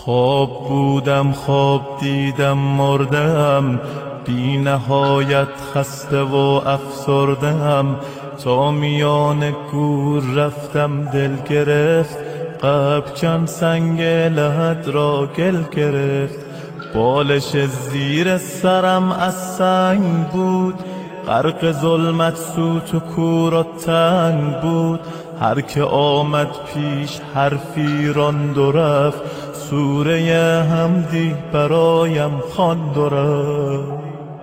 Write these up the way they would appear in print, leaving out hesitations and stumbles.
خواب بودم خواب دیدم مردم، بی نهایت خسته و افسردم. تا میان گور رفتم دل گرفت، قلب کن سنگ لحد را گل گرفت. بالش زیر سرم از سنگ بود، غرق ظلمت سوت و کور و تنگ بود. هر که آمد پیش حرفی راند و رفت، سوره حمدی برایم خواند و رفت.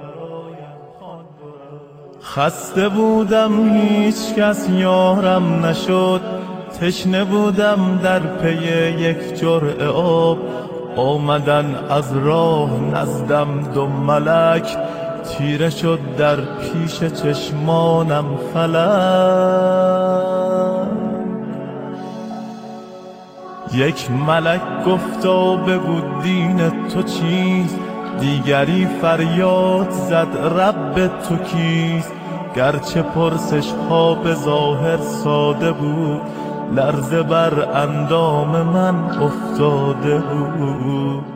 خسته بودم هیچ کس یارم نشد، تشنه بودم در پی یک جرعه آب. آمدن از راه نزدم دو ملک، تیره شد در پیش چشمانم فلک. یک ملک گفتا بگو دین تو چیست، دیگری فریاد زد رب تو کیست. گرچه پرسش ها به ظاهر ساده بود، لرزه بر اندام من افتاده بود.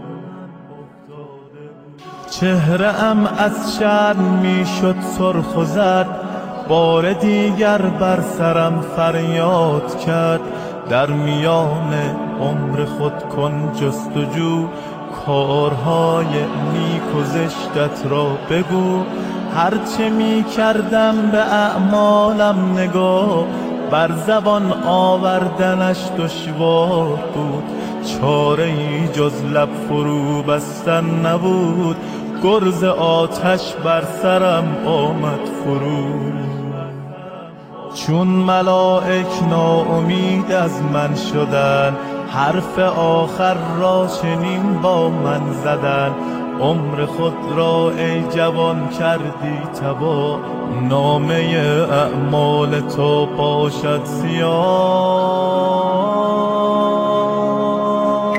چهره ام از شرم می شد سرخ و زرد، بار دیگر بر سرم فریاد کرد. در میان عمر خود کن جستجو، کارهای نیک و زشتت را بگو. هرچه می کردم به اعمالم نگاه، بر زبان آوردنش دشوار بود. چاره ای جز لب فرو بستن نبود، گرز آتش بر سرم آمد فرو. چون ملائک ناامید از من شدن، حرف آخر را چنین با من زدن. عمر خود را ای جوان کردی تباه، نامه اعمال تو باشد سیاه.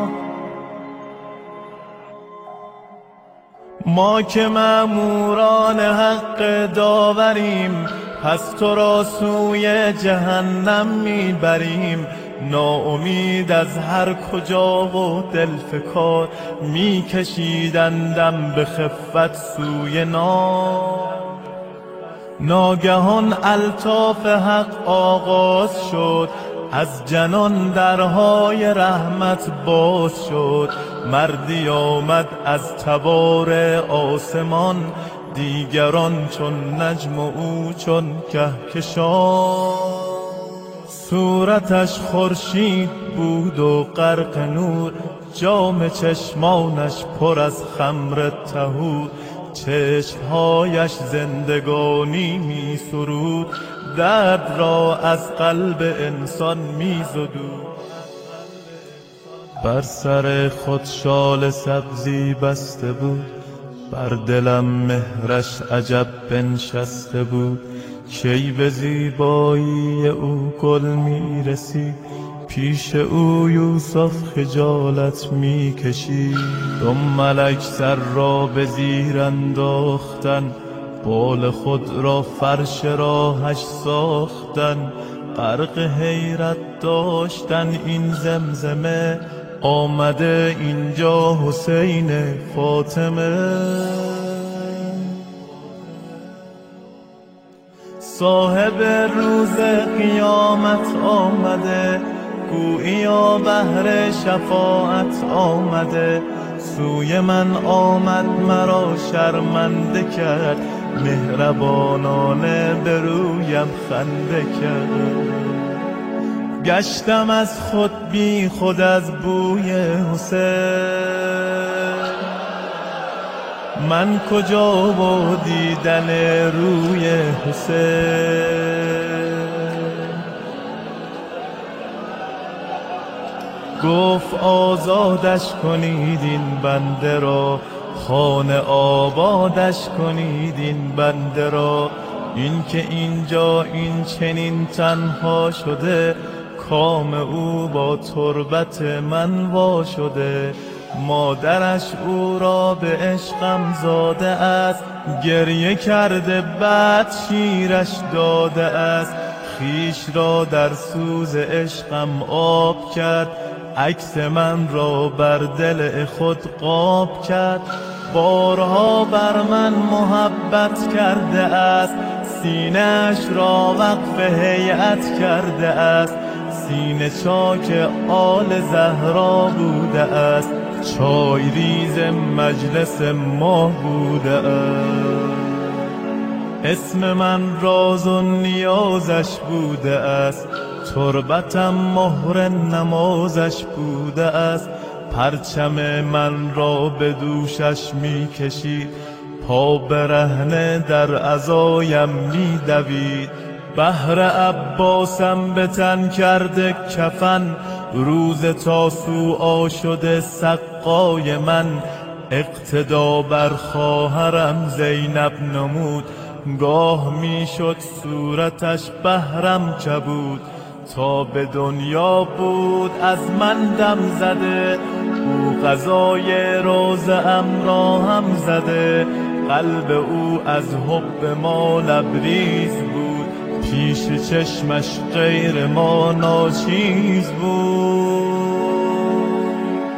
ما که مأموران حق داوریم، پس تو را سوی جهنم میبریم. ناامید از هر کجا و دلفکار، میکشیدندم به خفت سوی نار. ناگهان الطاف حق آغاز شد، از جنان درهای رحمت باز شد. مردی آمد از تبار آسمان، دیگران چون نجم و او چون کهکشان. صورتش خورشید بود و غرق نور، جام چشمانش پر از خمر طهور. چشمهایش زندگانی می سرود، درد را از قلب انسان می زدود. بر سر خود شال سبزی بسته بود، بر دلم مهرش عجب بنشسته بود. کی به زیبایی او گل می رسید، پیش او یوسف خجالت می کشید. دو ملک سر را به زیر انداختن، بال خود را فرش راهش ساختن. غرق حیرت داشتن این زمزمه، آمده اینجا حسین فاطمه. صاحب روز قیامت آمده، گوییا بهر شفاعت آمده. سوی من آمد مرا شرمنده کرد، مهربانانه به رویم خنده کرد. گشتم از خود بی خود از بوی حسین، من کجا و دیدن روی حسین. گفت آزادش کنید این بنده را، خانه آبادش کنید این بنده را. این که اینجا این چنین تنها شده، کام او با تربت من وا شده. مادرش او را به عشقم زاده است، گریه کرده بعد شیرش داده است. خیش را در سوز عشقم آب کرد، عکس من را بر دل خود قاب کرد. بارها بر من محبت کرده است، سینه‌اش را وقف هیئت کرده است. سینه چاک آل زهرا بوده است، چای ریز مجلس ما بوده است. اسم من راز و نیازش بوده است، تربتم مهر نمازش بوده است. پرچم من را به دوشش می کشید، پا برهنه در عزایم می دوید. بهر عباسم به تن کرده کفن، روز تاسوعا شده سقای من. اقتدا بر خواهرم زینب نمود، گاه می شد صورتش بهرم کبود. تا به دنیا بود از من دم زده، او قضای روزم را هم زده. قلب او از حب ما لبریز بود، پیش چشمش غیر ما ناچیز بود.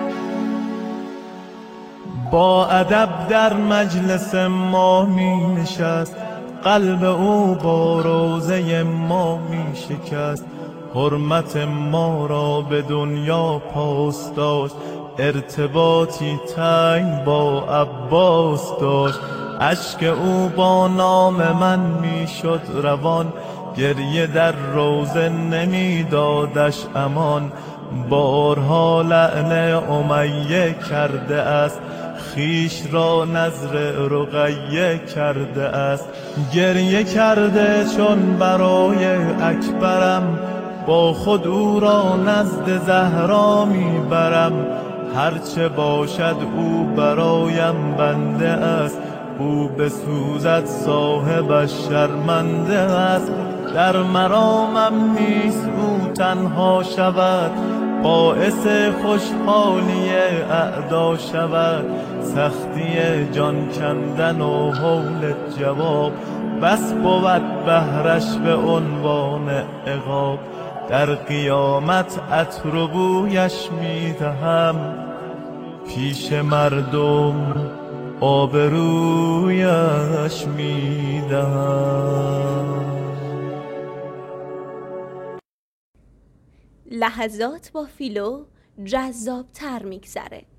با ادب در مجلس ما می نشست، قلب او با روزه ما می شکست. حرمت ما را به دنیا پاس داشت، ارتباطی تنگ با عباس داشت. اشک او با نام من می شد روان، گریه در روزه نمی دادش امان. بارها لعن امیه کرده است، خیش را نذر رقیه کرده است. گریه کرده چون برای اکبرم، با خود او را نزد زهرا میبرم. هرچه باشد او برایم بنده است، او بسوزد صاحبش شرمنده است. در مرامم نیست او تنها شود، باعث خوشحالی اعدا شود. سختی جان کندن و هول جواب، بس بود بهرش به عنوان عقاب. در قیامت عطر و بویش میدهم، پیش مردم آبرویش میدهم. لحظات با فیلو جذاب‌تر میگذره.